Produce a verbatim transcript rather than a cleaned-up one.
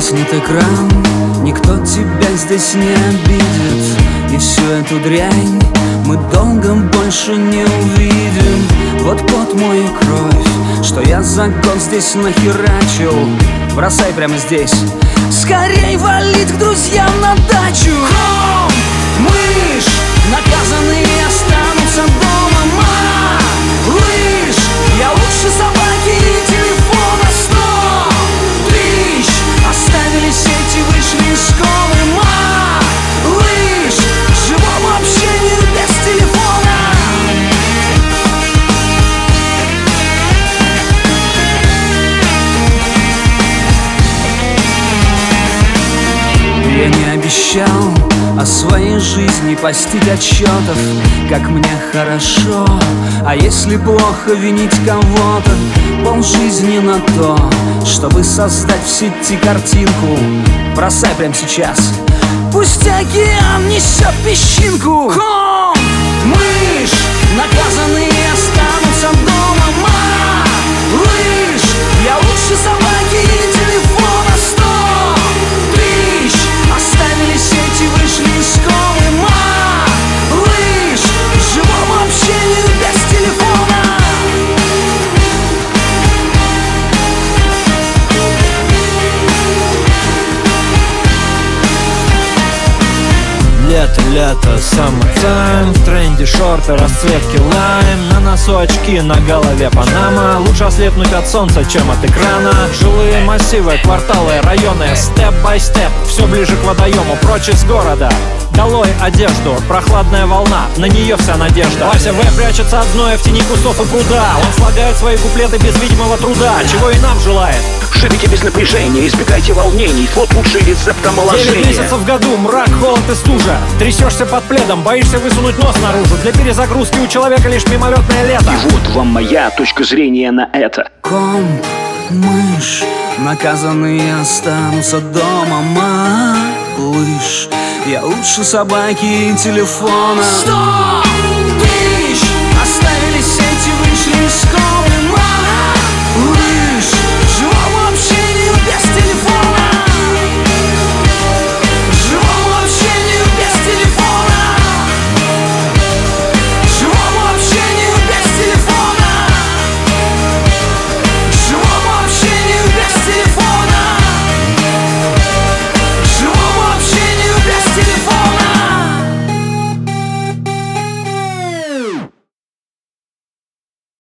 Гаснет экран, никто тебя здесь не обидит, и всю эту дрянь мы долго больше не увидим. Вот пот мой и кровь, что я за год здесь нахерачил, бросай прямо здесь, скорей валить к друзьям на дачу. Хом, мышь, наказанные останутся дома. Малыш, я лучше собаки и телефона. Сто тысяч оставили сети, вышли из школы. Малыш, живому общению без телефона. Я не обещал о своей жизни постить отчетов, как мне хорошо. А если плохо, винить кого-то, полжизни на то, чтобы создать в сети картинку. Бросай прямо сейчас, пусть океан несет песчинку. Хом, мышь, наказанные останутся дома. Малыш, я лучше собаки и телефона. Сто тысяч оставили сети, вышли из школы. Малыш, живому общению без телефона. Лето, лето, summertime, в тренде шорты, расцветки лайм, на носу очки, на голове панама. Лучше ослепнуть от солнца, чем от экрана. Жилые массивы, кварталы, районы, степ-бай-степ, все ближе к водоему, прочь из города. Долой одежду, прохладная волна, на нее вся надежда. Вася В прячется от зноя в тени кустов и пруда. Он слагает свои куплеты без видимого труда, чего и нам желает. Живите без напряжения, избегайте волнений. Вот лучший рецепт омоложения. Девять месяцев в году, мрак, холод и стужа. Трясешься под пледом, боишься высунуть нос наружу. Для перезагрузки у человека лишь мимолетное лето. И вот вам моя точка зрения на это. Комп, мышь, наказанные останутся дома. Малыш, я лучше собаки и телефона. Стоп!